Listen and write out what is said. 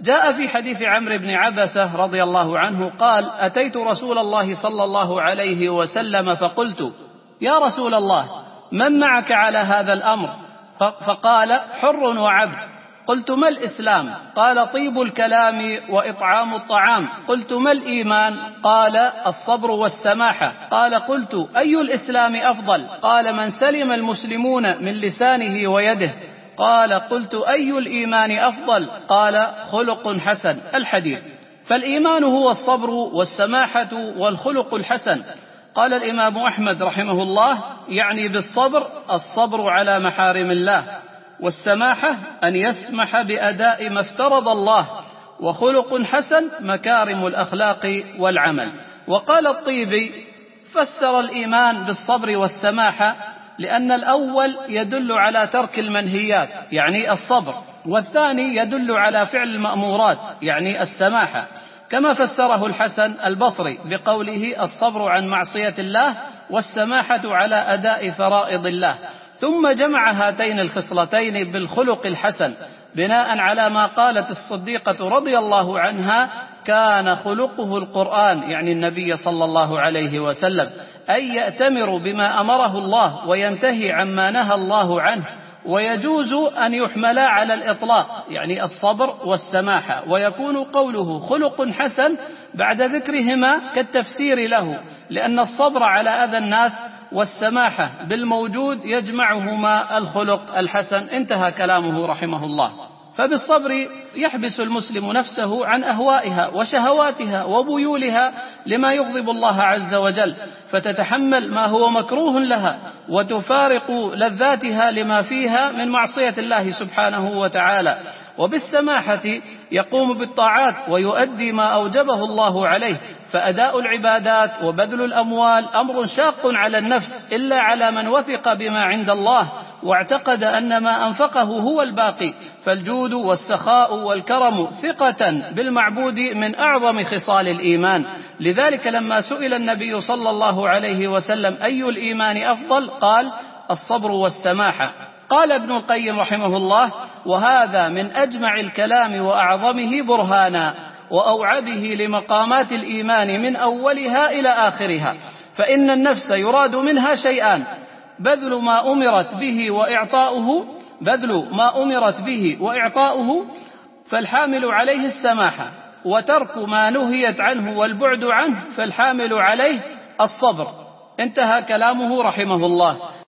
جاء في حديث عمرو بن عبسة رضي الله عنه قال: أتيت رسول الله صلى الله عليه وسلم فقلت: يا رسول الله، من معك على هذا الأمر؟ فقال: حر وعبد. قلت: ما الإسلام؟ قال: طيب الكلام وإطعام الطعام. قلت: ما الإيمان؟ قال: الصبر والسماحة. قال: قلت: أي الإسلام أفضل؟ قال: من سلم المسلمون من لسانه ويده. قال: قلت: أي الإيمان أفضل؟ قال: خلق حسن. الحديث. فالإيمان هو الصبر والسماحة والخلق الحسن. قال الإمام أحمد رحمه الله: يعني بالصبر الصبر على محارم الله، والسماحة أن يسمح بأداء ما افترض الله، وخلق حسن مكارم الأخلاق والعمل. وقال الطيبي: فسر الإيمان بالصبر والسماحة لأن الأول يدل على ترك المنهيات يعني الصبر، والثاني يدل على فعل المأمورات يعني السماحة، كما فسره الحسن البصري بقوله: الصبر عن معصية الله والسماحة على أداء فرائض الله. ثم جمع هاتين الخصلتين بالخلق الحسن بناء على ما قالت الصديقة رضي الله عنها: كان خلقه القرآن، يعني النبي صلى الله عليه وسلم، أي يأتمر بما أمره الله وينتهي عما نهى الله عنه، ويجوز أن يحملا على الإطلاق يعني الصبر والسماحة، ويكون قوله خلق حسن بعد ذكرهما كالتفسير له، لأن الصبر على أذى الناس والسماحة بالموجود يجمعهما الخلق الحسن. انتهى كلامه رحمه الله. فبالصبر يحبس المسلم نفسه عن أهوائها وشهواتها وبيولها لما يغضب الله عز وجل، فتتحمل ما هو مكروه لها وتفارق لذاتها لما فيها من معصية الله سبحانه وتعالى. وبالسماحة يقوم بالطاعات ويؤدي ما أوجبه الله عليه، فأداء العبادات وبذل الأموال أمر شاق على النفس إلا على من وثق بما عند الله واعتقد أن ما أنفقه هو الباقي. فالجود والسخاء والكرم ثقة بالمعبود من أعظم خصال الإيمان. لذلك لما سئل النبي صلى الله عليه وسلم: أي الإيمان أفضل؟ قال: الصبر والسماحة. قال ابن القيم رحمه الله: وهذا من أجمع الكلام وأعظمه برهانا وأوعبه لمقامات الإيمان من أولها إلى آخرها. فإن النفس يراد منها شيئان: بذل ما أمرت به وإعطاؤه فالحامل عليه السماحة، وترك ما نهيت عنه والبعد عنه فالحامل عليه الصبر. انتهى كلامه رحمه الله.